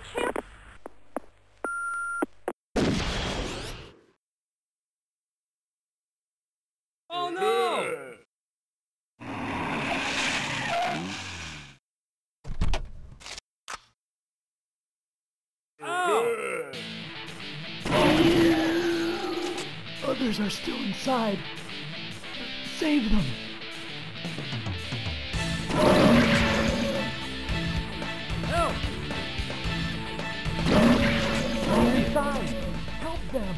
Oh no! Oh! Others are still inside. Save them. Help! They're inside. Help them.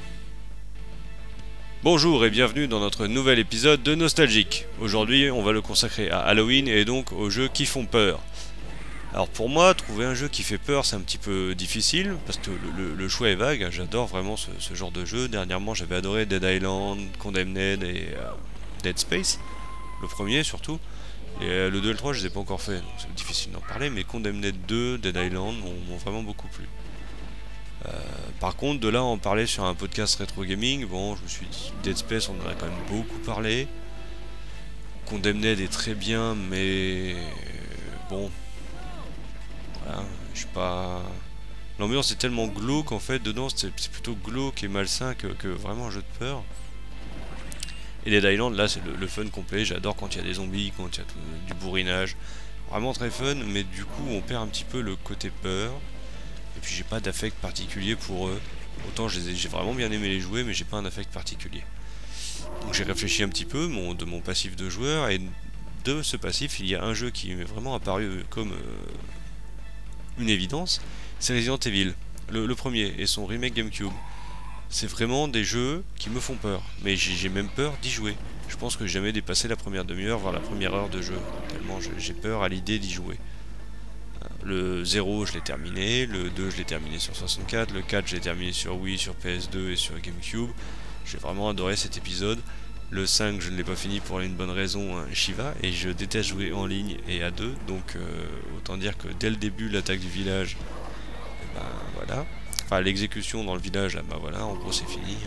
Bonjour et bienvenue dans notre nouvel épisode de Nostalgique. Aujourd'hui, on va le consacrer à Halloween et donc aux jeux qui font peur. Alors pour moi, trouver un jeu qui fait peur, c'est un petit peu difficile, parce que le choix est vague. J'adore vraiment ce genre de jeu. Dernièrement, j'avais adoré Dead Island, Condemned et Dead Space, le premier surtout. Et le 2 et le 3, je les ai pas encore fait, donc c'est difficile d'en parler, mais Condemned 2, Dead Island m'ont vraiment beaucoup plu. Par contre, de là à en parler sur un podcast rétro gaming, bon, je me suis dit, Dead Space, on en a quand même beaucoup parlé. Condemned est très bien, mais bon, voilà, je suis pas. L'ambiance est tellement glauque en fait, dedans c'est plutôt glauque et malsain que vraiment un jeu de peur. Et Dead Island, là c'est le fun complet, j'adore quand il y a des zombies, quand il y a du bourrinage. Vraiment très fun, mais du coup on perd un petit peu le côté peur. Et puis j'ai pas d'affect particulier pour eux. Autant j'ai vraiment bien aimé les jouer, mais j'ai pas un affect particulier. Donc j'ai réfléchi un petit peu de mon passif de joueur, et de ce passif, il y a un jeu qui m'est vraiment apparu comme une évidence, c'est Resident Evil, le premier, et son remake GameCube. C'est vraiment des jeux qui me font peur, mais j'ai même peur d'y jouer. Je pense que j'ai jamais dépassé la première demi-heure, voire la première heure de jeu, tellement j'ai peur à l'idée d'y jouer. Le 0 je l'ai terminé, le 2 je l'ai terminé sur 64, le 4 je l'ai terminé sur Wii, sur PS2 et sur GameCube. J'ai vraiment adoré cet épisode. Le 5 je ne l'ai pas fini pour une bonne raison, Shiva, et je déteste jouer en ligne et à deux, donc autant dire que dès le début l'attaque du village, et ben voilà. Enfin l'exécution dans le village, là, bah voilà, en gros c'est fini.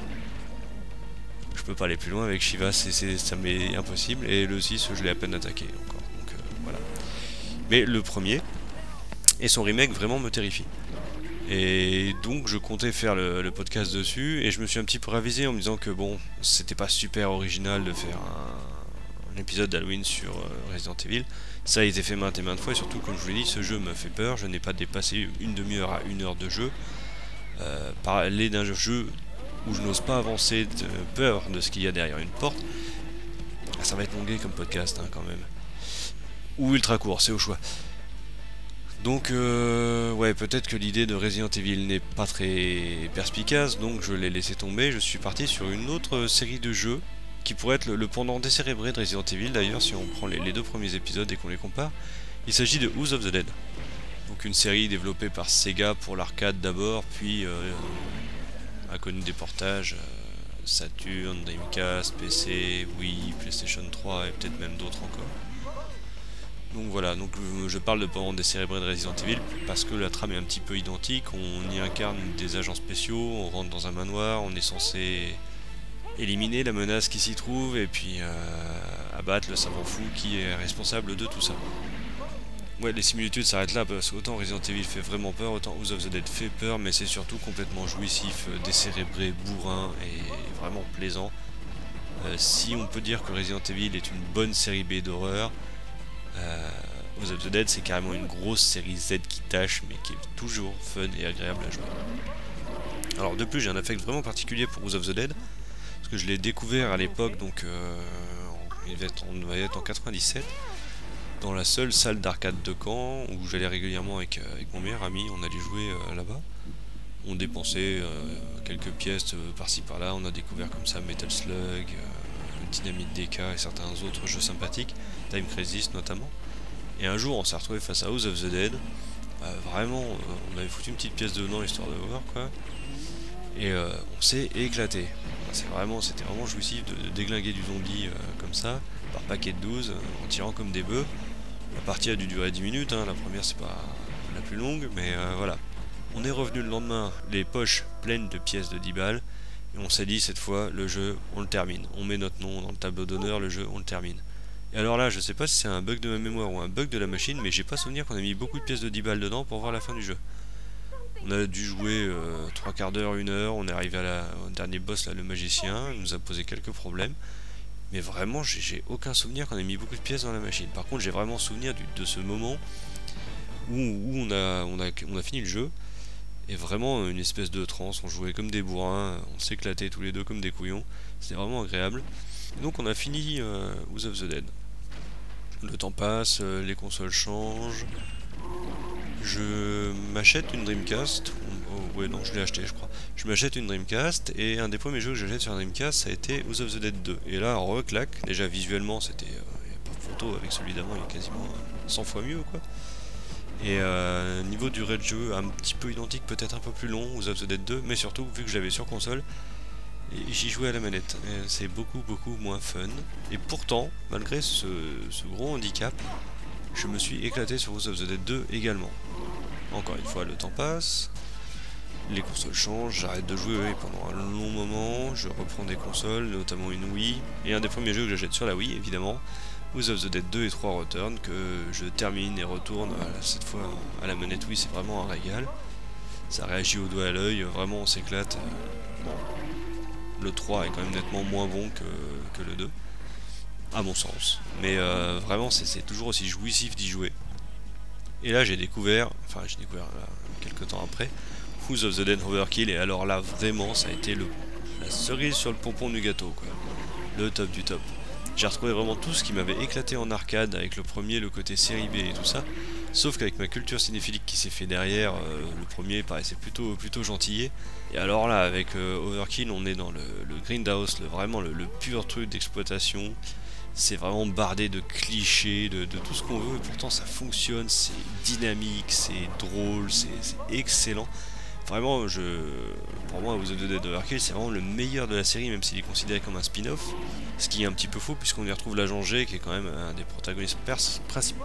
Je peux pas aller plus loin avec Shiva, ça m'est impossible, et le 6 je l'ai à peine attaqué encore, donc voilà. Mais le premier et son remake vraiment me terrifie. Et donc je comptais faire le podcast dessus, et je me suis un petit peu ravisé en me disant que bon, c'était pas super original de faire un épisode d'Halloween sur Resident Evil. Ça a été fait maintes et maintes fois, et surtout comme je vous l'ai dit, ce jeu me fait peur. Je n'ai pas dépassé une demi-heure à une heure de jeu. Parler d'un jeu où je n'ose pas avancer de peur de ce qu'il y a derrière une porte, ça va être longué comme podcast quand même. Ou ultra court, c'est au choix. Donc ouais, peut-être que l'idée de Resident Evil n'est pas très perspicace, donc je l'ai laissé tomber. Je suis parti sur une autre série de jeux qui pourrait être le pendant décérébré de Resident Evil d'ailleurs, si on prend les deux premiers épisodes et qu'on les compare. Il s'agit de House of the Dead, donc une série développée par Sega pour l'arcade d'abord, puis a connu des portages Saturn, Dreamcast, PC, Wii, PlayStation 3 et peut-être même d'autres encore. Donc voilà, donc je parle de pendant décérébré de Resident Evil parce que la trame est un petit peu identique. On y incarne des agents spéciaux, on rentre dans un manoir, on est censé éliminer la menace qui s'y trouve et puis abattre le savant fou qui est responsable de tout ça. Ouais, les similitudes s'arrêtent là parce qu'autant Resident Evil fait vraiment peur, autant House of the Dead fait peur, mais c'est surtout complètement jouissif, décérébré, bourrin et vraiment plaisant. Si on peut dire que Resident Evil est une bonne série B d'horreur, House of the Dead c'est carrément une grosse série Z qui tâche, mais qui est toujours fun et agréable à jouer. Alors de plus, j'ai un affect vraiment particulier pour House of the Dead parce que je l'ai découvert à l'époque, donc on va être en 97, dans la seule salle d'arcade de Caen où j'allais régulièrement avec mon meilleur ami. On allait jouer là-bas, on dépensait quelques pièces par-ci par-là. On a découvert comme ça Metal Slug, Dynamite DK et certains autres jeux sympathiques, Time Crisis notamment. Et un jour on s'est retrouvé face à House of the Dead, vraiment on avait foutu une petite pièce dedans histoire de voir quoi, et on s'est éclaté. C'était vraiment jouissif de déglinguer du zombie comme ça, par paquet de 12, en tirant comme des bœufs. La partie a dû durer 10 minutes, la première c'est pas la plus longue, mais voilà. On est revenu le lendemain, les poches pleines de pièces de 10 balles, et on s'est dit cette fois, le jeu, on le termine. On met notre nom dans le tableau d'honneur, le jeu, on le termine. Et alors là, je sais pas si c'est un bug de ma mémoire ou un bug de la machine, mais j'ai pas souvenir qu'on a mis beaucoup de pièces de 10 balles dedans pour voir la fin du jeu. On a dû jouer 3 quarts d'heure, 1 heure, on est arrivé au dernier boss là, le magicien, il nous a posé quelques problèmes. Mais vraiment, j'ai aucun souvenir qu'on ait mis beaucoup de pièces dans la machine. Par contre, j'ai vraiment souvenir de ce moment où on a fini le jeu. Et vraiment une espèce de transe, on jouait comme des bourrins, on s'éclatait tous les deux comme des couillons. C'était vraiment agréable. Et donc on a fini House of the Dead. Le temps passe, les consoles changent. Je m'achète une Dreamcast. Oh, ouais, non, je l'ai acheté, je crois. Je m'achète une Dreamcast et un des premiers jeux que j'achète sur la Dreamcast, ça a été House of the Dead 2. Et là, reclac. Déjà visuellement, c'était. Il n'y a pas de photo avec celui d'avant, il est quasiment 100 fois mieux, quoi. Et niveau durée de jeu, un petit peu identique, peut-être un peu plus long, House of the Dead 2, mais surtout, vu que je l'avais sur console, et j'y jouais à la manette. C'est beaucoup moins fun. Et pourtant, malgré ce gros handicap, je me suis éclaté sur House of the Dead 2 également. Encore une fois, le temps passe, les consoles changent, j'arrête de jouer pendant un long moment, je reprends des consoles, notamment une Wii, et un des premiers jeux que j'achète sur la Wii, évidemment, House of the Dead 2 et 3 Return, que je termine et retourne, cette fois à la manette Wii, c'est vraiment un régal. Ça réagit au doigt à l'œil, vraiment on s'éclate. Bon, le 3 est quand même nettement moins bon que le 2, à mon sens. Mais vraiment c'est toujours aussi jouissif d'y jouer. Et là j'ai découvert quelques temps après, House of the Dead Overkill, et alors là vraiment ça a été la cerise sur le pompon du gâteau, quoi. Le top du top. J'ai retrouvé vraiment tout ce qui m'avait éclaté en arcade avec le premier, le côté série B et tout ça. Sauf qu'avec ma culture cinéphilique qui s'est fait derrière, le premier paraissait plutôt gentillé. Et alors là, avec Overkill, on est dans le grindhouse, vraiment le pur truc d'exploitation. C'est vraiment bardé de clichés, de tout ce qu'on veut, et pourtant ça fonctionne, c'est dynamique, c'est drôle, c'est excellent. Vraiment, pour moi, House of the Dead Overkill, c'est vraiment le meilleur de la série, même s'il est considéré comme un spin-off. Ce qui est un petit peu faux, puisqu'on y retrouve l'agent G, qui est quand même un des protagonistes principaux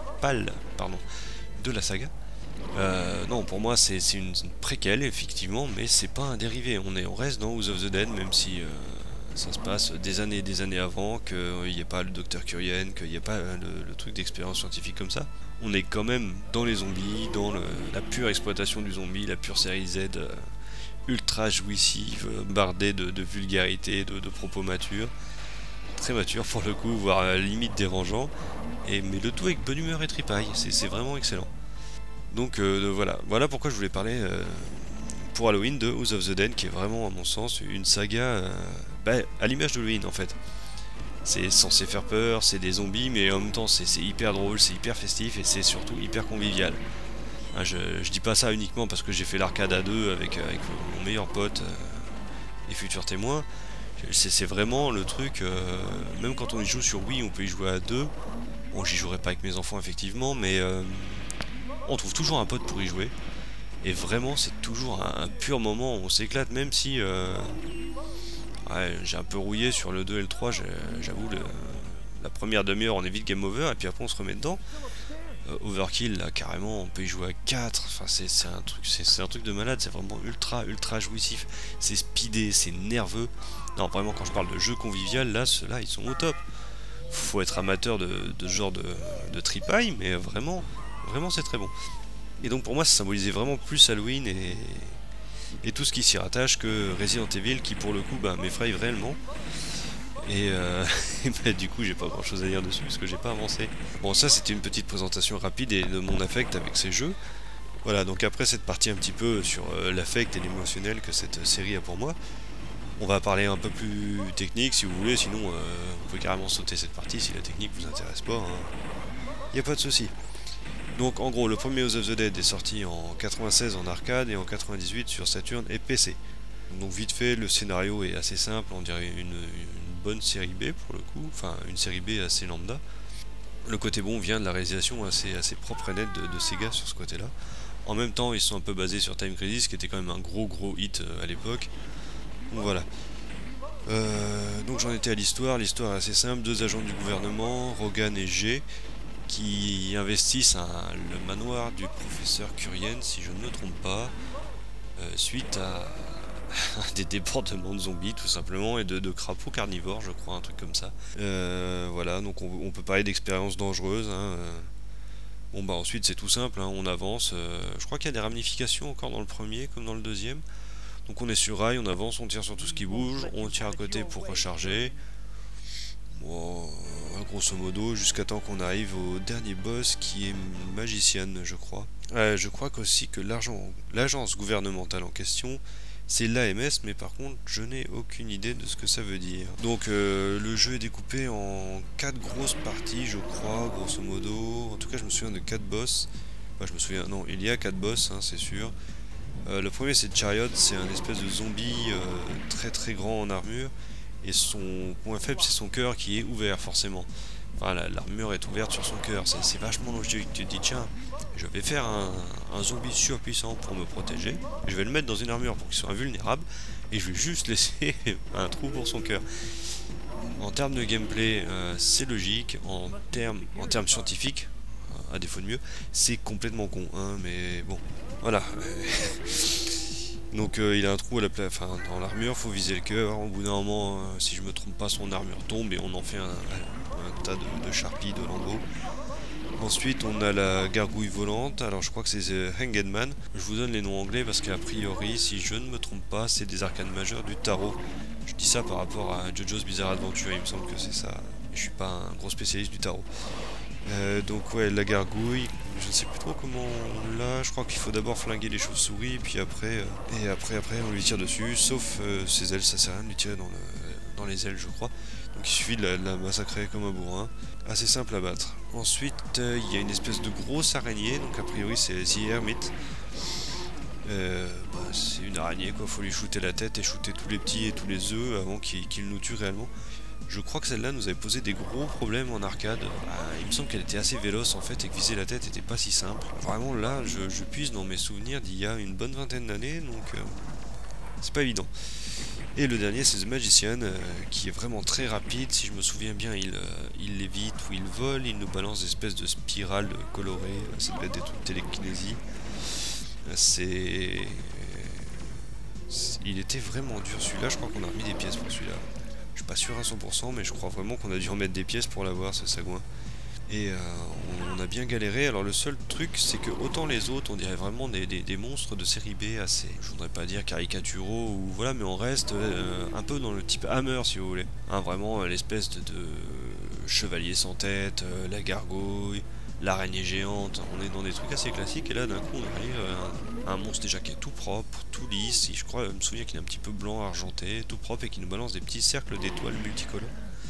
de la saga. Non, pour moi, c'est une préquelle, effectivement, mais c'est pas un dérivé. On reste dans House of the Dead, même si ça se passe des années et des années avant, qu'il n'y ait pas le docteur Curien, qu'il n'y ait pas le truc d'expérience scientifique comme ça. On est quand même dans les zombies, dans la pure exploitation du zombie, la pure série Z ultra jouissive, bardée de vulgarité, de propos matures. Très mature pour le coup, voire à la limite dérangeant. Mais le tout avec bonne humeur et tripaille, c'est vraiment excellent. Donc voilà pourquoi je voulais parler pour Halloween de House of the Dead, qui est vraiment à mon sens une saga à l'image d'Halloween en fait. C'est censé faire peur, c'est des zombies, mais en même temps c'est hyper drôle, c'est hyper festif et c'est surtout hyper convivial. Je dis pas ça uniquement parce que j'ai fait l'arcade à deux avec mon meilleur pote et futur témoin. C'est vraiment le truc, même quand on y joue sur Wii, on peut y jouer à deux. Bon, j'y jouerai pas avec mes enfants effectivement, mais on trouve toujours un pote pour y jouer. Et vraiment, c'est toujours un pur moment, on s'éclate, même si j'ai un peu rouillé sur le 2 et le 3, j'avoue, la première demi-heure on est vite game over, et puis après on se remet dedans. Overkill, là, carrément, on peut y jouer à 4, enfin, c'est un truc de malade, c'est vraiment ultra jouissif, c'est speedé, c'est nerveux. Non, vraiment, quand je parle de jeu convivial, là, ceux-là, ils sont au top. Faut être amateur de ce genre de tripaille, mais vraiment c'est très bon. Et donc pour moi, ça symbolisait vraiment plus Halloween et tout ce qui s'y rattache que Resident Evil, qui pour le coup m'effraie réellement. Et du coup j'ai pas grand chose à dire dessus parce que j'ai pas avancé. Bon, ça c'était une petite présentation rapide et de mon affect avec ces jeux. Voilà, donc après cette partie un petit peu sur l'affect et l'émotionnel que cette série a pour moi, on va parler un peu plus technique si vous voulez, sinon vous pouvez carrément sauter cette partie si la technique vous intéresse pas, hein. Y a pas de souci. Donc en gros, le premier House of the Dead est sorti en 96 en arcade et en 98 sur Saturn et PC. Donc vite fait, le scénario est assez simple, on dirait une bonne série B pour le coup, enfin une série B assez lambda. Le côté bon vient de la réalisation assez propre et nette de Sega sur ce côté-là. En même temps, ils sont un peu basés sur Time Crisis, qui était quand même un gros hit à l'époque. Donc voilà. Donc j'en étais à l'histoire est assez simple, deux agents du gouvernement, Rogan et G, qui investissent le manoir du professeur Curien, si je ne me trompe pas, suite à des débordements de zombies tout simplement et de crapauds carnivores, je crois, un truc comme ça. Voilà, donc on peut parler d'expérience dangereuse. Hein, Bon bah ensuite c'est tout simple, hein, on avance. Je crois qu'il y a des ramifications encore dans le premier comme dans le deuxième. Donc on est sur rail, on avance, on tire sur tout ce qui bouge, on tire à côté pour recharger. Bon, grosso modo, jusqu'à temps qu'on arrive au dernier boss qui est Magician, je crois. Je crois qu'aussi que l'agence gouvernementale en question, c'est l'AMS, mais par contre, je n'ai aucune idée de ce que ça veut dire. Donc, le jeu est découpé en 4 grosses parties, je crois, grosso modo. En tout cas, je me souviens de 4 boss. Enfin, je me souviens, non, il y a 4 boss, hein, c'est sûr. Le premier, c'est Chariot, c'est un espèce de zombie très très grand en armure. Et son point faible, c'est son cœur qui est ouvert, forcément. Enfin, l'armure est ouverte sur son cœur. C'est vachement logique. Tu te dis, tiens, je vais faire un zombie surpuissant pour me protéger. Je vais le mettre dans une armure pour qu'il soit invulnérable. Et je vais juste laisser un trou pour son cœur. En termes de gameplay, c'est logique. En termes scientifiques, à défaut de mieux, c'est complètement con. Hein, mais bon, voilà. Donc il a un trou à dans l'armure, faut viser le cœur. Au bout d'un moment, si je me trompe pas, son armure tombe et on en fait un tas de charpies, de lambeaux. Ensuite, on a la gargouille volante. Alors je crois que c'est The Hanged Man. Je vous donne les noms anglais parce qu'a priori, si je ne me trompe pas, c'est des arcanes majeures du tarot. Je dis ça par rapport à JoJo's Bizarre Adventure, il me semble que c'est ça. Je suis pas un gros spécialiste du tarot. Donc ouais, la gargouille, je ne sais plus trop comment on l'a, je crois qu'il faut d'abord flinguer les chauves-souris, puis après, on lui tire dessus, sauf ses ailes, ça sert à rien de lui tirer dans les ailes, je crois. Donc il suffit de la massacrer comme un bourrin, assez simple à battre. Ensuite, il y a une espèce de grosse araignée, donc a priori c'est The Hermit. C'est une araignée quoi, faut lui shooter la tête et shooter tous les petits et tous les œufs avant qu'il nous tue réellement. Je crois que celle-là nous avait posé des gros problèmes en arcade. Il me semble qu'elle était assez véloce en fait et que viser la tête était pas si simple. Vraiment là, je puise dans mes souvenirs d'il y a une bonne vingtaine d'années, donc c'est pas évident. Et le dernier c'est The Magician, qui est vraiment très rapide. Si je me souviens bien, il lévite ou il vole, il nous balance des espèces de spirales colorées. Ça doit être des trucs de télékinésie. Il était vraiment dur celui-là, je crois qu'on a remis des pièces pour celui-là. Je suis pas sûr à 100%, mais je crois vraiment qu'on a dû remettre des pièces pour l'avoir, ce sagouin. Et on a bien galéré. Alors le seul truc, c'est que autant les autres, on dirait vraiment des monstres de série B assez, je voudrais pas dire caricaturaux, ou voilà, mais on reste un peu dans le type Hammer, si vous voulez. Hein, vraiment l'espèce de chevalier sans tête, la gargouille, l'araignée géante, on est dans des trucs assez classiques, et là d'un coup on arrive à un monstre déjà qui est tout propre, tout lisse, et je crois, me souviens qu'il est un petit peu blanc, argenté, tout propre, et qui nous balance des petits cercles d'étoiles multicolores.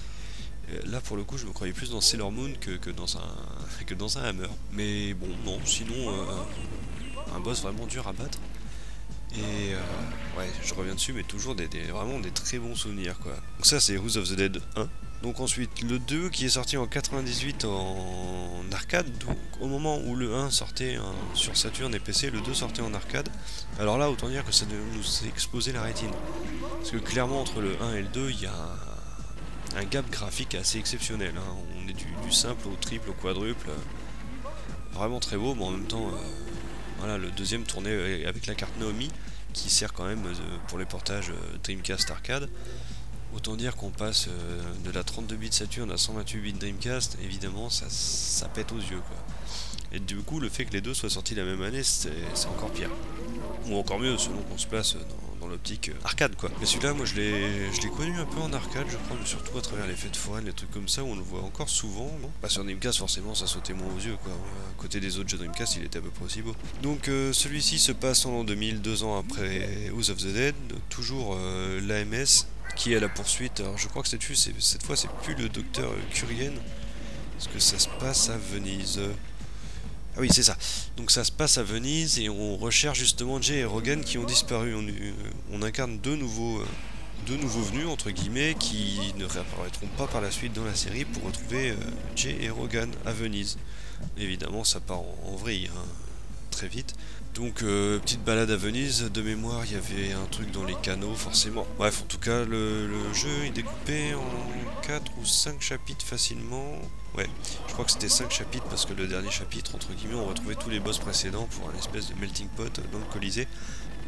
Là pour le coup je me croyais plus dans Sailor Moon que dans un Hammer. Mais bon, non, sinon un boss vraiment dur à battre. Et ouais, je reviens dessus, mais toujours vraiment des très bons souvenirs quoi. Donc ça c'est House of the Dead 1. Donc ensuite le 2 qui est sorti en 98 en arcade. Donc au moment où le 1 sortait sur Saturn et PC, le 2 sortait en arcade. Alors là autant dire que ça nous a explosé la rétine. Parce que clairement entre le 1 et le 2 il y a un gap graphique assez exceptionnel. Hein. On est du simple au triple, au quadruple. Vraiment très beau, mais en même temps voilà, le deuxième tournait avec la carte Naomi qui sert quand même pour les portages Dreamcast arcade. Autant dire qu'on passe de la 32 bits Saturn à 128 bits Dreamcast, évidemment ça pète aux yeux quoi. Et du coup le fait que les deux soient sortis la même année c'est encore pire. Ou encore mieux selon qu'on se place dans l'optique arcade quoi. Mais celui-là moi je l'ai connu un peu en arcade je crois, mais surtout à travers les fêtes foraines, les trucs comme ça où on le voit encore souvent. Bon, bah, sur Dreamcast forcément ça sautait moins aux yeux quoi. À côté des autres jeux Dreamcast il était à peu près aussi beau. Donc celui-ci se passe en l'an 2000, 2 ans après House of the Dead, toujours l'AMS qui est à la poursuite. Alors je crois que cette fois c'est plus le docteur Curien, parce que ça se passe à Venise. Ah oui c'est ça, donc ça se passe à Venise et on recherche justement Jay et Rogan qui ont disparu. On incarne deux nouveaux venus entre guillemets qui ne réapparaîtront pas par la suite dans la série pour retrouver Jay et Rogan à Venise. Évidemment ça part en vrille hein, très vite. Donc petite balade à Venise, de mémoire il y avait un truc dans les canaux forcément. Bref en tout cas le jeu est découpé en 4 ou 5 chapitres facilement. Ouais, je crois que c'était 5 chapitres parce que le dernier chapitre entre guillemets on retrouvait tous les boss précédents pour un espèce de melting pot dans le Colisée.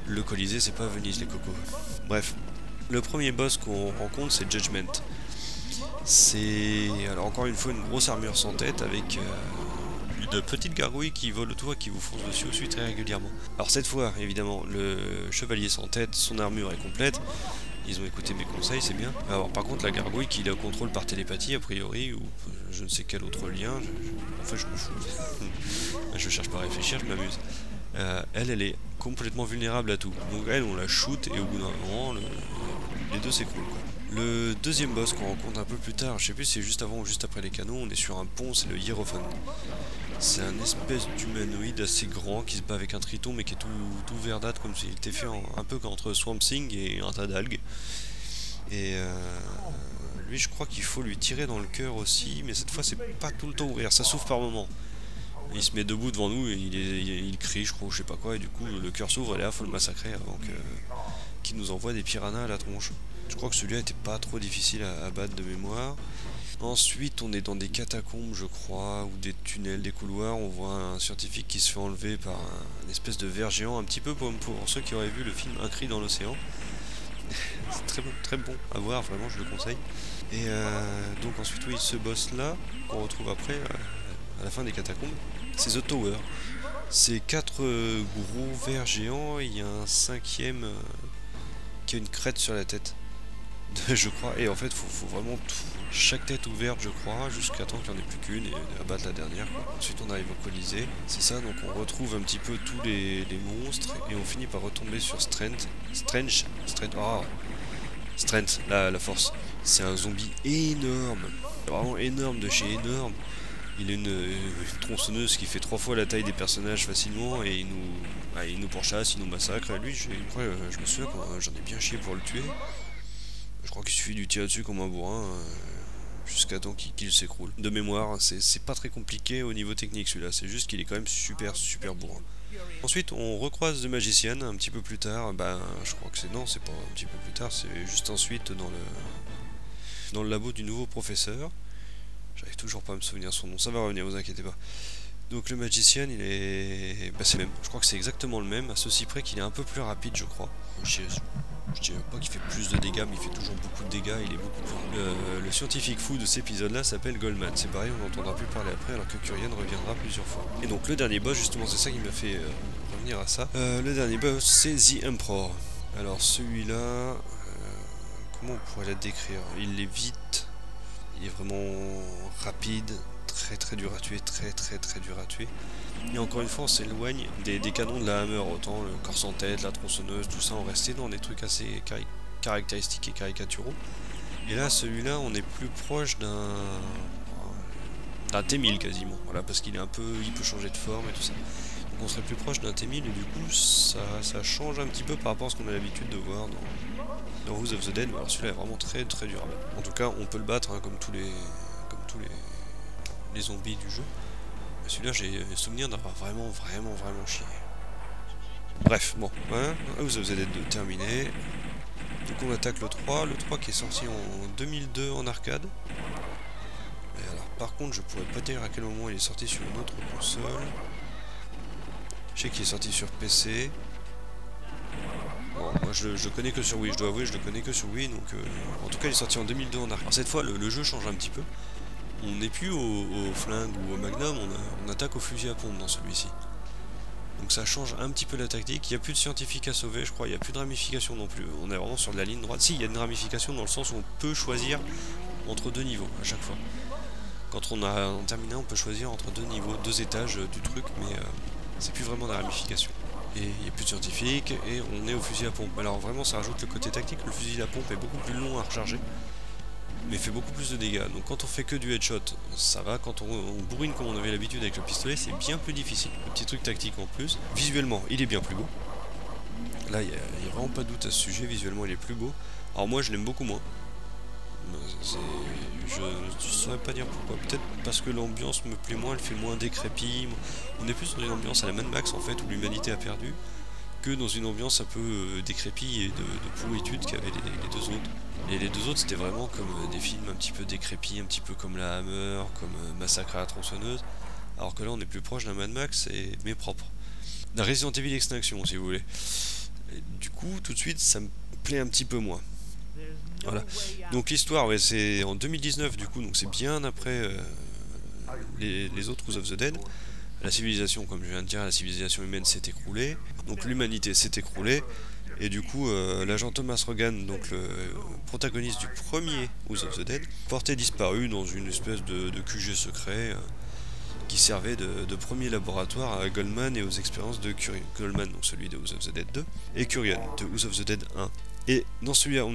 Le Colisée, c'est pas Venise, les cocos. Bref, le premier boss qu'on rencontre, c'est Judgment. C'est, alors encore une fois, une grosse armure sans tête avec une petite gargouille qui vole autour et qui vous fonce dessus aussi très régulièrement. Alors cette fois, évidemment, le chevalier sans tête, son armure est complète. Ils ont écouté mes conseils, c'est bien. Alors par contre, la gargouille qui la contrôle par télépathie, a priori, ou je ne sais quel autre lien, en fait je me fous. Je cherche pas à réfléchir, je m'amuse. Elle est complètement vulnérable à tout. Donc elle, on la shoot et au bout d'un moment, les deux s'écroulent. Le deuxième boss qu'on rencontre un peu plus tard, je sais plus si c'est juste avant ou juste après les canons, on est sur un pont, c'est le Hiérophant. C'est un espèce d'humanoïde assez grand qui se bat avec un triton mais qui est tout verdâtre comme s'il était fait un peu entre Swamp Thing et un tas d'algues. Et lui je crois qu'il faut lui tirer dans le cœur aussi, mais cette fois c'est pas tout le temps ouvert, ça s'ouvre par moment. Il se met debout devant nous et il crie je crois, je sais pas quoi, et du coup le cœur s'ouvre et là faut le massacrer avant qu'il nous envoie des piranhas à la tronche. Je crois que celui-là était pas trop difficile à battre de mémoire. Ensuite, on est dans des catacombes, je crois, ou des tunnels, des couloirs. On voit un scientifique qui se fait enlever par une espèce de ver géant, un petit peu pour ceux qui auraient vu le film Un cri dans l'océan. C'est très bon à voir, vraiment, je le conseille. Et donc ensuite, oui, ce boss-là, qu'on retrouve après, à la fin des catacombes, c'est The Tower. C'est 4 gros vers géants, et il y a un cinquième qui a une crête sur la tête. Je crois, et en fait faut vraiment chaque tête ouverte je crois jusqu'à temps qu'il n'y en ait plus qu'une et abattre la dernière quoi. Ensuite on arrive au Colisée, c'est ça, donc on retrouve un petit peu tous les monstres et on finit par retomber sur Strength, la force. C'est un zombie énorme, vraiment énorme de chez énorme. Il a une tronçonneuse qui fait 3 fois la taille des personnages facilement et il nous pourchasse, il nous massacre. Et lui, je me souviens quand j'en ai bien chié pour le tuer. Je crois qu'il suffit du tirer dessus comme un bourrin jusqu'à temps qu'il s'écroule. De mémoire, c'est pas très compliqué au niveau technique celui-là, c'est juste qu'il est quand même super bourrin. Ensuite, on recroise The Magician un petit peu plus tard. Je crois que c'est pas un petit peu plus tard, c'est juste ensuite dans le labo du nouveau professeur. J'arrive toujours pas à me souvenir son nom, ça va revenir, vous inquiétez pas. Donc le Magician, il est... c'est le même, je crois que c'est exactement le même, à ceci près qu'il est un peu plus rapide, je crois. Je dirais pas qu'il fait plus de dégâts, mais il fait toujours beaucoup de dégâts, il est beaucoup plus... Le scientifique fou de cet épisode-là s'appelle Goldman, c'est pareil, on n'entendra plus parler après, alors que Kurian reviendra plusieurs fois. Et donc le dernier boss, justement, c'est ça qui m'a fait revenir à ça. Le dernier boss, c'est The Emperor. Alors celui-là... comment on pourrait la décrire? Il est vite, il est vraiment rapide, très dur à tuer, très dur à tuer. Et encore une fois on s'éloigne des canons de la Hammer, autant le corps sans tête, la tronçonneuse, tout ça, on restait dans des trucs assez caractéristiques et caricaturaux. Et là celui-là on est plus proche d'un T-1000 quasiment, voilà, parce qu'il est il peut changer de forme et tout ça. Donc on serait plus proche d'un T-1000 et du coup ça change un petit peu par rapport à ce qu'on a l'habitude de voir dans House of the Dead. Alors celui-là est vraiment très durable. En tout cas on peut le battre hein, comme tous les zombies du jeu. Celui-là j'ai souvenir d'avoir vraiment chié. Bref, bon, hein, House of the Dead 2 terminé. Donc on attaque le 3 qui est sorti en 2002 en arcade. Et alors par contre je pourrais pas dire à quel moment il est sorti sur une autre console. Je sais qu'il est sorti sur PC. Bon, moi je connais que sur Wii, je dois avouer, je le connais que sur Wii, donc en tout cas il est sorti en 2002 en arcade. Alors cette fois le jeu change un petit peu. On n'est plus au flingue ou au magnum, on attaque au fusil à pompe dans celui-ci. Donc ça change un petit peu la tactique, il n'y a plus de scientifiques à sauver je crois, il n'y a plus de ramification non plus, on est vraiment sur de la ligne droite. Si, il y a une ramification dans le sens où on peut choisir entre 2 niveaux à chaque fois. Quand on a terminé on peut choisir entre 2 niveaux, 2 étages du truc, mais c'est plus vraiment de la ramification. Et il n'y a plus de scientifiques et on est au fusil à pompe. Alors vraiment ça rajoute le côté tactique, le fusil à pompe est beaucoup plus long à recharger, mais fait beaucoup plus de dégâts. Donc quand on fait que du headshot, ça va. Quand on bourrine comme on avait l'habitude avec le pistolet, c'est bien plus difficile. Le petit truc tactique en plus. Visuellement, il est bien plus beau. Là, il n'y a vraiment pas de doute à ce sujet. Visuellement, il est plus beau. Alors moi, je l'aime beaucoup moins. Je ne saurais pas dire pourquoi. Peut-être parce que l'ambiance me plaît moins, elle fait moins décrépit. On est plus dans une ambiance à la Mad Max en fait, où l'humanité a perdu, que dans une ambiance un peu décrépie et de pourritude qu'avaient les deux autres. Et les deux autres c'était vraiment comme des films un petit peu décrépits, un petit peu comme la Hammer, comme Massacre à la tronçonneuse, alors que là on est plus proche d'un Mad Max mais propre. D'un Resident Evil Extinction si vous voulez. Et du coup, tout de suite, ça me plaît un petit peu moins. Voilà. Donc l'histoire, ouais, c'est en 2019 du coup, donc c'est bien après les autres House of the Dead. La civilisation, comme je viens de dire, la civilisation humaine s'est écroulée, donc l'humanité s'est écroulée, et du coup l'agent Thomas Rogan, donc le protagoniste du premier House of the Dead, portait disparu dans une espèce de QG secret qui servait de premier laboratoire à Goldman et aux expériences de Curian. Goldman, donc celui de House of the Dead 2, et Curian de House of the Dead 1. Et dans celui-là,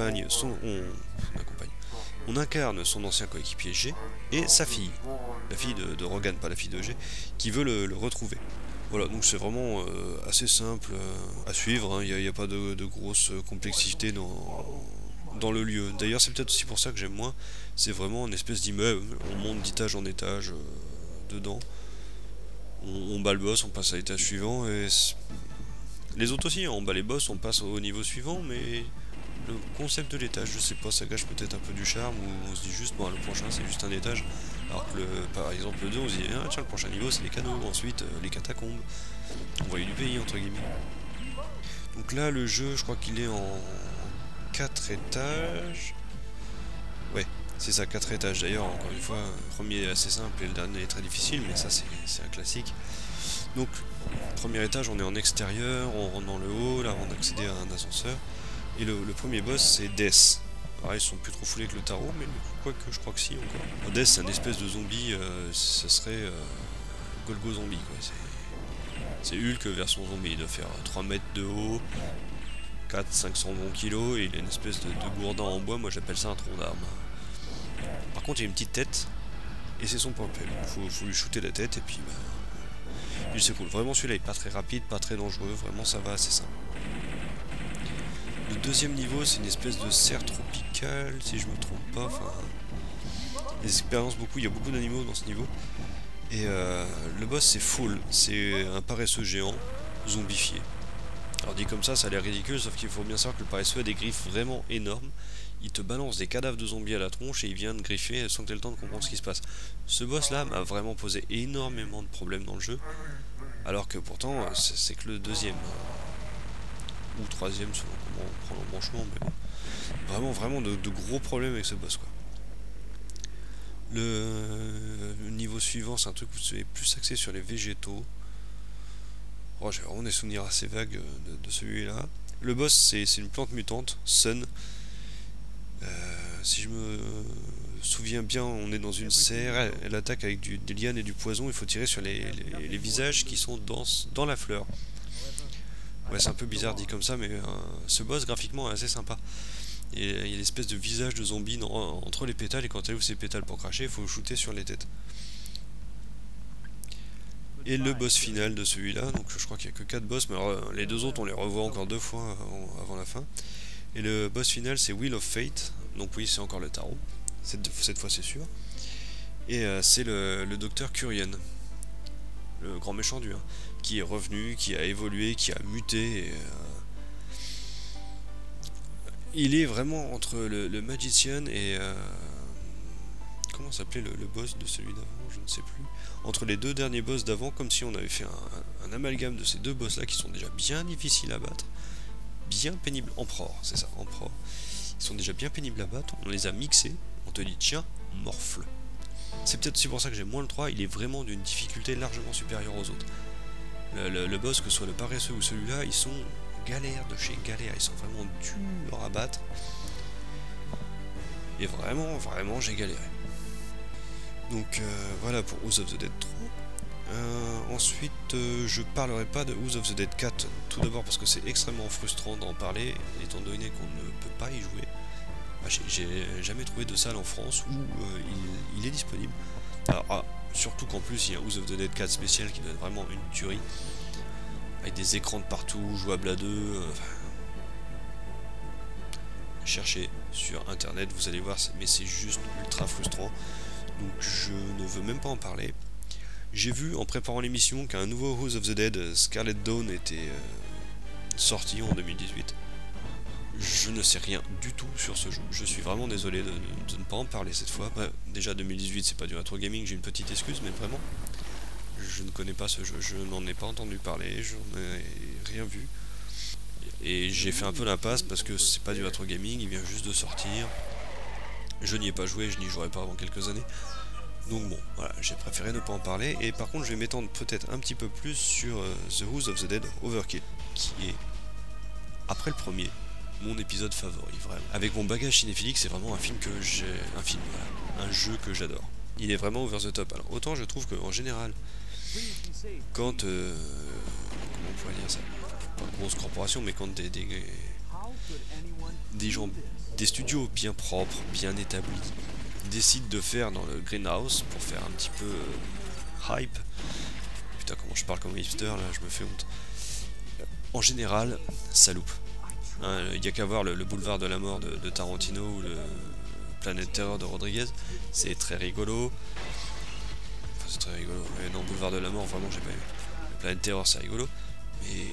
on incarne son ancien coéquipier G et sa fille, la fille de Rogan, pas la fille de G, qui veut le retrouver. Voilà, donc c'est vraiment assez simple à suivre, il n'y a pas de grosse complexité dans le lieu. D'ailleurs, c'est peut-être aussi pour ça que j'aime moins, c'est vraiment une espèce d'immeuble, on monte d'étage en étage dedans, on bat le boss, on passe à l'étage suivant, et les autres aussi, on bat les boss, on passe au niveau suivant, mais le concept de l'étage, je sais pas, ça gâche peut-être un peu du charme, ou on se dit juste, bon, le prochain c'est juste un étage, alors que par exemple le 2, on se dit, ah tiens, le prochain niveau c'est les canaux, ensuite les catacombes, on voyait du pays entre guillemets. Donc là, le jeu, je crois qu'il est en 4 étages. Ouais, c'est ça, 4 étages. D'ailleurs, encore une fois, le premier est assez simple et le dernier est très difficile, mais ça c'est un classique. Donc, premier étage, on est en extérieur, on rentre dans le hall là, avant d'accéder à un ascenseur. Et le premier boss, c'est Death. Alors, ils sont plus trop foulés avec le tarot, mais quoique je crois que si encore. Death, c'est un espèce de zombie, ça serait Golgo Zombie, quoi. C'est Hulk version zombie, il doit faire 3 mètres de haut, 400-500 bons kilos, et il a une espèce de gourdin en bois, moi j'appelle ça un tronc d'arbre. Par contre, il a une petite tête, et c'est son point faible. Faut lui shooter la tête, et puis il s'écoule. Vraiment, celui-là est pas très rapide, pas très dangereux, vraiment ça va assez simple. Le deuxième niveau, c'est une espèce de serre tropicale, si je me trompe pas, enfin... Les expériences, il y a beaucoup d'animaux dans ce niveau. Et le boss, c'est Fall, c'est un paresseux géant, zombifié. Alors dit comme ça a l'air ridicule, sauf qu'il faut bien savoir que le paresseux a des griffes vraiment énormes. Il te balance des cadavres de zombies à la tronche et il vient de griffer sans que tu aies le temps de comprendre ce qui se passe. Ce boss là m'a vraiment posé énormément de problèmes dans le jeu, alors que pourtant c'est que le deuxième, ou troisième selon comment on prend l'embranchement, mais bon. Vraiment de gros problèmes avec ce boss quoi. Le niveau suivant, c'est un truc où c'est plus axé sur les végétaux. Oh, j'ai vraiment des souvenirs assez vagues de celui-là. Le boss, c'est une plante mutante, Sun. Si je me souviens bien, on est dans une serre, elle attaque avec des lianes et du poison, il faut tirer sur les visages qui sont dans la fleur. Ouais, c'est un peu bizarre dit comme ça, mais ce boss graphiquement est assez sympa. Et il y a l'espèce de visage de zombie entre les pétales, et quand tu ouvres ces pétales pour cracher, il faut shooter sur les têtes. Et le boss final de celui-là, donc je crois qu'il n'y a que 4 boss, mais alors, les deux autres on les revoit encore 2 fois avant la fin. Et le boss final c'est Wheel of Fate, donc oui c'est encore le tarot, cette fois c'est sûr. Et c'est le docteur Curian, le grand méchant du 1, qui est revenu, qui a évolué, qui a muté, et, il est vraiment entre le Magician et... comment s'appelait le boss de celui d'avant, je ne sais plus. Entre les deux derniers boss d'avant, comme si on avait fait un amalgame de ces deux boss là qui sont déjà bien difficiles à battre. Bien pénibles. Emperor, c'est ça, Emperor. Ils sont déjà bien pénibles à battre, on les a mixés, on te dit tiens, morfle. C'est peut-être aussi pour ça que j'aime moins le 3, il est vraiment d'une difficulté largement supérieure aux autres. Le boss, que ce soit le paresseux ou celui-là, ils sont galères de chez galères, ils sont vraiment durs à battre. Et vraiment j'ai galéré. Donc voilà pour House of the Dead 3. Ensuite je parlerai pas de House of the Dead 4, tout d'abord parce que c'est extrêmement frustrant d'en parler, étant donné qu'on ne peut pas y jouer. J'ai jamais trouvé de salle en France où il est disponible. Alors, surtout qu'en plus il y a House of the Dead 4 spécial qui donne vraiment une tuerie, avec des écrans de partout, jouable à deux. Cherchez sur internet, vous allez voir, mais c'est juste ultra frustrant. Donc je ne veux même pas en parler. J'ai vu en préparant l'émission qu'un nouveau House of the Dead, Scarlet Dawn, était sorti en 2018. Je ne sais rien du tout sur ce jeu. Je suis vraiment désolé de ne pas en parler cette fois. Bah, déjà 2018 c'est pas du rétro gaming, j'ai une petite excuse, mais vraiment je ne connais pas ce jeu, je n'en ai pas entendu parler, je n'en ai rien vu. Et j'ai fait un peu l'impasse parce que c'est pas du rétro gaming, il vient juste de sortir. Je n'y ai pas joué, je n'y jouerai pas avant quelques années. Donc bon, voilà, j'ai préféré ne pas en parler. Et par contre, je vais m'étendre peut-être un petit peu plus sur The House of the Dead Overkill, qui est, après le premier, mon épisode favori, vraiment. Avec mon bagage cinéphilique, c'est vraiment un film que j'ai... un jeu que j'adore. Il est vraiment over the top. Alors, autant je trouve qu'en général, quand... comment on pourrait dire ça? Pas une grosse corporation, mais quand des gens, des studios bien propres, bien établis, décident de faire dans le greenhouse pour faire un petit peu hype. Putain, comment je parle comme hipster là, je me fais honte. En général, ça loupe. Il n'y a qu'à voir le boulevard de la mort de Tarantino ou le Planète Terreur de Rodriguez. C'est très rigolo. Enfin, c'est très rigolo. Mais non, boulevard de la mort, vraiment, j'ai pas aimé. Le Planète Terreur, c'est rigolo. Mais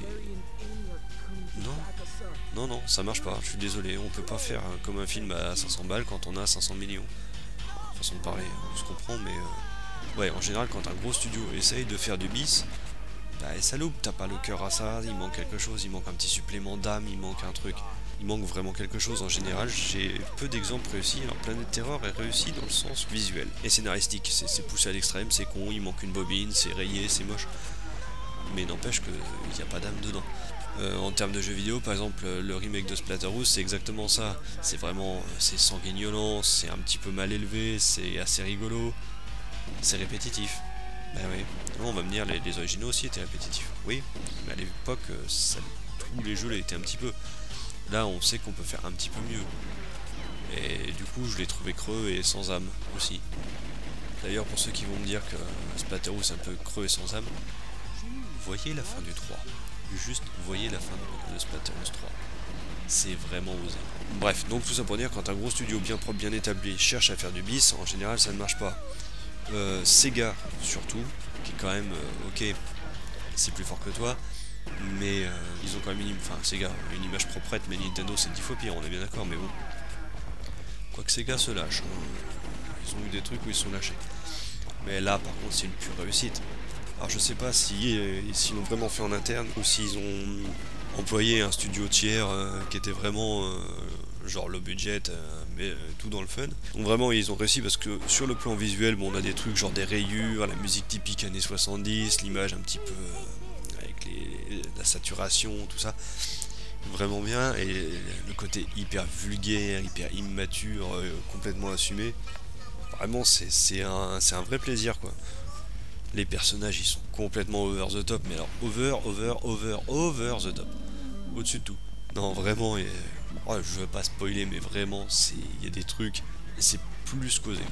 non, ça marche pas. Je suis désolé. On peut pas faire comme un film à 500 balles quand on a 500 millions. Façon de parler, on se comprend, mais ouais, en général, quand un gros studio essaye de faire du bis, bah ça loupe, t'as pas le cœur à ça, il manque quelque chose, il manque un petit supplément d'âme, il manque un truc, il manque vraiment quelque chose. En général, j'ai peu d'exemples réussis. Alors Planète Terror est réussi dans le sens visuel et scénaristique, c'est poussé à l'extrême, c'est con, il manque une bobine, c'est rayé, c'est moche, mais n'empêche qu'il n'y a pas d'âme dedans. En termes de jeux vidéo, par exemple, le remake de Splatterhouse, c'est exactement ça. C'est vraiment, c'est sanguignolant, c'est un petit peu mal élevé, c'est assez rigolo, c'est répétitif. Ben oui, non, on va me dire, les originaux aussi étaient répétitifs. Oui, mais à l'époque, tous les jeux l'étaient un petit peu. Là, on sait qu'on peut faire un petit peu mieux. Et du coup, je l'ai trouvé creux et sans âme aussi. D'ailleurs, pour ceux qui vont me dire que Splatterhouse est un peu creux et sans âme, voyez la fin du 3. Juste, voyez la fin de Splatterhouse 3. C'est vraiment osé. Bref, donc tout ça pour dire, quand un gros studio bien propre, bien établi cherche à faire du bis, en général ça ne marche pas. Sega surtout, qui est quand même, ok, c'est plus fort que toi, mais ils ont quand même Sega, une image proprette, mais Nintendo c'est 10 fois pire, on est bien d'accord, mais bon. Quoique Sega se lâche, ils ont eu des trucs où ils sont lâchés. Mais là par contre c'est une pure réussite. Alors je sais pas s'ils l'ont vraiment fait en interne ou s'ils ont employé un studio tiers qui était vraiment genre low budget mais tout dans le fun. Donc vraiment ils ont réussi parce que sur le plan visuel, bon, on a des trucs genre des rayures, la musique typique années 70, l'image un petit peu avec la saturation, tout ça. Vraiment bien, et le côté hyper vulgaire, hyper immature, complètement assumé. Vraiment c'est un vrai plaisir quoi. Les personnages ils sont complètement over the top, mais alors over the top. Au-dessus de tout. Non vraiment, je veux pas spoiler, mais vraiment il y a des trucs, c'est plus causé.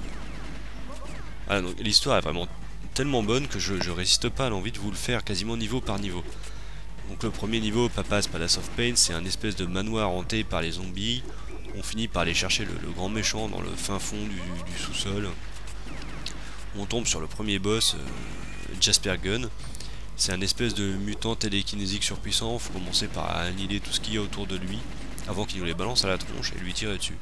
Ah, donc l'histoire est vraiment tellement bonne que je résiste pas à l'envie de vous le faire quasiment niveau par niveau. Donc le premier niveau, Papa's Palace of Pain, c'est un espèce de manoir hanté par les zombies. On finit par aller chercher le grand méchant dans le fin fond du sous-sol. On tombe sur le premier boss, Jasper Gunn. C'est un espèce de mutant télékinésique surpuissant. Faut commencer par annihiler tout ce qu'il y a autour de lui avant qu'il nous les balance à la tronche et lui tirer dessus.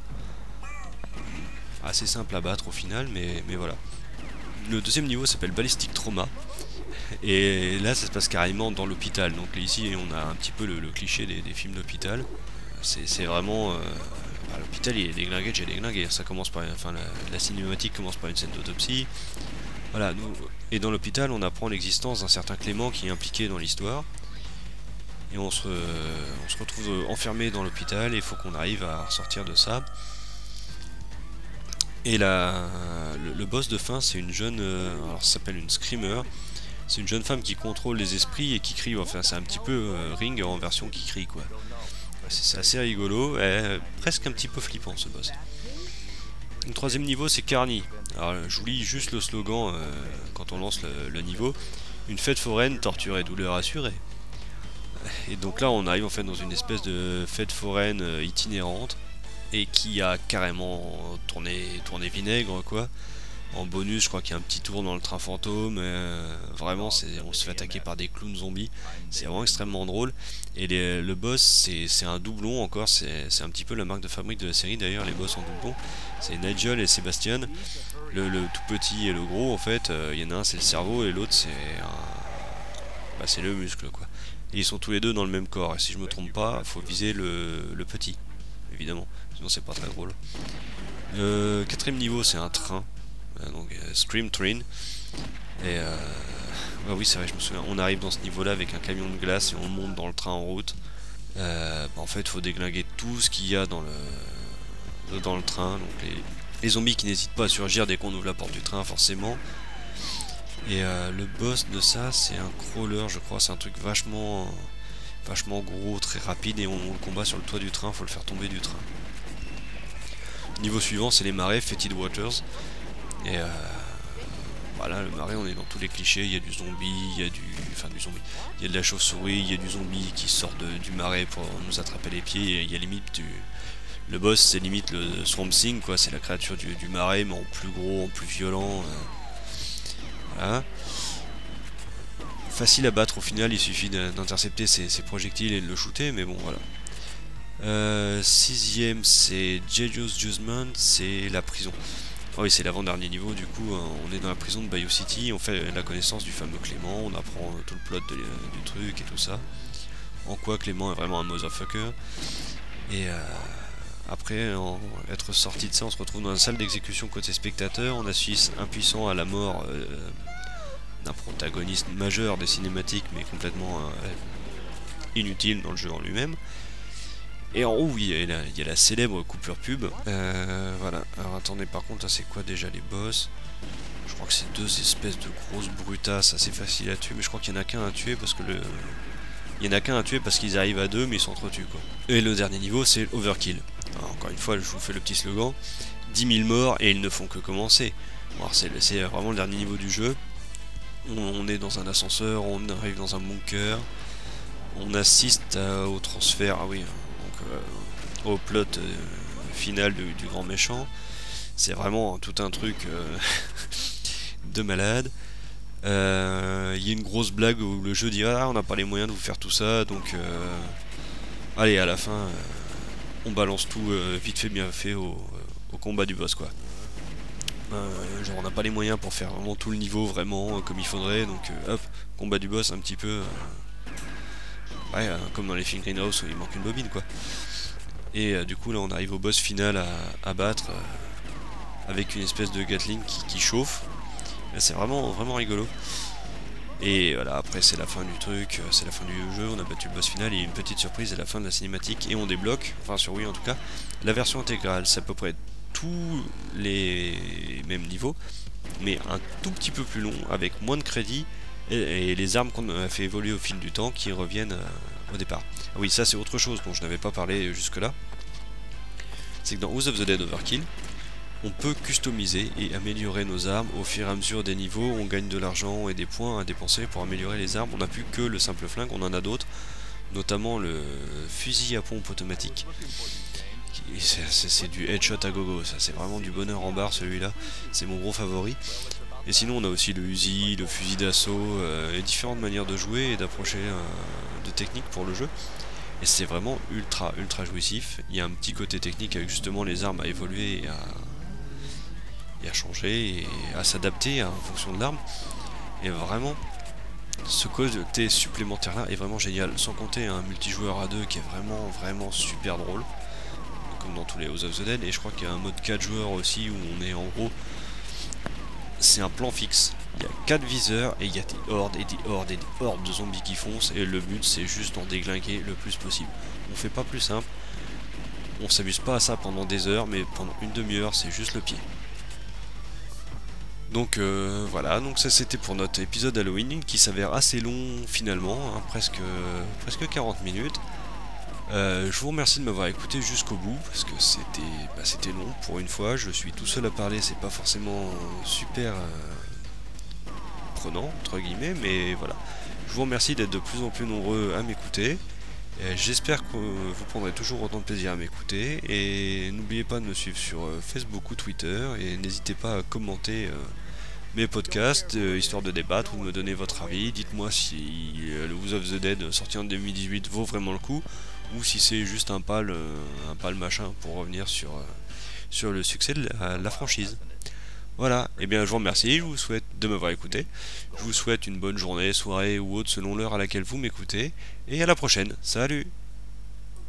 Assez simple à battre au final, mais voilà. Le deuxième niveau s'appelle Ballistic Trauma. Et là ça se passe carrément dans l'hôpital. Donc ici on a un petit peu le cliché des films d'hôpital. C'est vraiment... à l'hôpital il est déglingué, j'ai déglingué. Ça commence par... Enfin la cinématique commence par une scène d'autopsie. Voilà, et dans l'hôpital on apprend l'existence d'un certain Clément qui est impliqué dans l'histoire. Et on se retrouve enfermé dans l'hôpital et il faut qu'on arrive à ressortir de ça. Et le boss de fin c'est une jeune... alors ça s'appelle une screamer. C'est une jeune femme qui contrôle les esprits et qui crie. Enfin c'est un petit peu Ring en version qui crie quoi. C'est assez rigolo, et presque un petit peu flippant ce boss. Le troisième niveau c'est Carney. Alors je vous lis juste le slogan quand on lance le niveau. Une fête foraine, torture et douleur assurée. Et donc là on arrive en fait dans une espèce de fête foraine itinérante et qui a carrément tourné vinaigre quoi. En bonus je crois qu'il y a un petit tour dans le train fantôme, vraiment on se fait attaquer par des clowns zombies, c'est vraiment extrêmement drôle. Et le boss c'est un doublon encore, c'est un petit peu la marque de fabrique de la série d'ailleurs, les boss en doublon. C'est Nigel et Sébastien, le tout petit et le gros en fait, il y en a un c'est le cerveau et l'autre c'est le muscle quoi. Et ils sont tous les deux dans le même corps. Et si je me trompe pas, faut viser le petit, évidemment. Sinon c'est pas très drôle. Quatrième niveau, c'est un train. Donc Scream Train. Et ouais, oui, c'est vrai, je me souviens. On arrive dans ce niveau-là avec un camion de glace et on monte dans le train en route. En fait, il faut déglinguer tout ce qu'il y a dans le train. Donc les zombies qui n'hésitent pas à surgir dès qu'on ouvre la porte du train, forcément. Et le boss de ça, c'est un crawler, je crois. C'est un truc vachement gros, très rapide. Et on le combat sur le toit du train, faut le faire tomber du train. Niveau suivant, c'est les marais, Fetid Waters. Et voilà, le marais, on est dans tous les clichés. Il y a du zombie, il y a du zombie. Il y a de la chauve-souris, il y a du zombie qui sort du marais pour nous attraper les pieds. Et il y a limite le boss, c'est limite le Swamp Thing, quoi. C'est la créature du marais, mais en plus gros, en plus violent. Voilà. Facile à battre au final, il suffit d'intercepter ses projectiles et de le shooter, mais bon, voilà. Sixième, c'est Jeju's Judgment, c'est la prison. Oh oui, c'est l'avant-dernier niveau, du coup, on est dans la prison de Bayou City, on fait la connaissance du fameux Clément, on apprend tout le plot du truc et tout ça. En quoi Clément est vraiment un motherfucker. Et après être sorti de ça, on se retrouve dans une salle d'exécution côté spectateur, on assiste impuissant à la mort d'un protagoniste majeur des cinématiques, mais complètement inutile dans le jeu en lui-même. Et en haut, oui, il y a la célèbre coupure pub. Voilà. Alors attendez, par contre, là, c'est quoi déjà les boss? Je crois que c'est deux espèces de grosses brutasses assez faciles à tuer, mais je crois qu'il y en a qu'un à tuer parce que il y en a qu'un à tuer parce qu'ils arrivent à deux, mais ils s'entretuent, quoi. Et le dernier niveau, c'est Overkill. Alors, encore une fois, je vous fais le petit slogan. 10 000 morts et ils ne font que commencer. Alors, c'est vraiment le dernier niveau du jeu. On est dans un ascenseur, on arrive dans un bunker. On assiste au transfert, ah oui, donc au plot final du grand méchant. C'est vraiment tout un truc de malade. Il y a une grosse blague où le jeu dit on n'a pas les moyens de vous faire tout ça, donc allez, à la fin on balance tout vite fait bien fait au combat du boss, quoi. Genre on n'a pas les moyens pour faire vraiment tout le niveau vraiment comme il faudrait, donc hop, combat du boss un petit peu comme dans les films Greenhouse où il manque une bobine, quoi. Et du coup là on arrive au boss final à battre avec une espèce de Gatling qui chauffe. C'est vraiment rigolo. Et voilà, après c'est la fin du truc, c'est la fin du jeu, on a battu le boss final et une petite surprise à la fin de la cinématique et on débloque, enfin sur Wii en tout cas, la version intégrale. C'est à peu près tous les mêmes niveaux, mais un tout petit peu plus long, avec moins de crédits et les armes qu'on a fait évoluer au fil du temps qui reviennent au départ. Ah oui, ça c'est autre chose dont je n'avais pas parlé jusque là. C'est que dans House of the Dead Overkill, on peut customiser et améliorer nos armes au fur et à mesure des niveaux. On gagne de l'argent et des points à dépenser pour améliorer les armes. On n'a plus que le simple flingue, on en a d'autres, notamment le fusil à pompe automatique. C'est du headshot à gogo, ça c'est vraiment du bonheur en barre, celui-là, c'est mon gros favori. Et sinon on a aussi le Uzi, le fusil d'assaut, et différentes manières de jouer et d'approcher de techniques pour le jeu. Et c'est vraiment ultra jouissif. Il y a un petit côté technique avec justement les armes à évoluer et à changer et à s'adapter en fonction de l'arme. Et vraiment, ce côté supplémentaire là est vraiment génial, sans compter un multijoueur à deux qui est vraiment super drôle, comme dans tous les House of the Dead. Et je crois qu'il y a un mode 4 joueurs aussi où on est en gros, c'est un plan fixe, il y a 4 viseurs et il y a des hordes et des hordes et des hordes de zombies qui foncent, et le but c'est juste d'en déglinguer le plus possible. On fait pas plus simple, on s'amuse pas à ça pendant des heures, mais pendant une demi-heure c'est juste le pied. Donc voilà, donc ça c'était pour notre épisode Halloween qui s'avère assez long finalement, hein, presque 40 minutes. Je vous remercie de m'avoir écouté jusqu'au bout parce que c'était long pour une fois. Je suis tout seul à parler, c'est pas forcément super prenant entre guillemets, mais voilà. Je vous remercie d'être de plus en plus nombreux à m'écouter. J'espère que vous prendrez toujours autant de plaisir à m'écouter, et n'oubliez pas de me suivre sur Facebook ou Twitter, et n'hésitez pas à commenter mes podcasts, histoire de débattre ou de me donner votre avis. Dites-moi si le House of the Dead sorti en 2018 vaut vraiment le coup, ou si c'est juste un pâle machin pour revenir sur le succès de la franchise. Voilà, et bien je vous remercie, je vous souhaite de m'avoir écouté. Je vous souhaite une bonne journée, soirée ou autre selon l'heure à laquelle vous m'écoutez. Et à la prochaine, salut!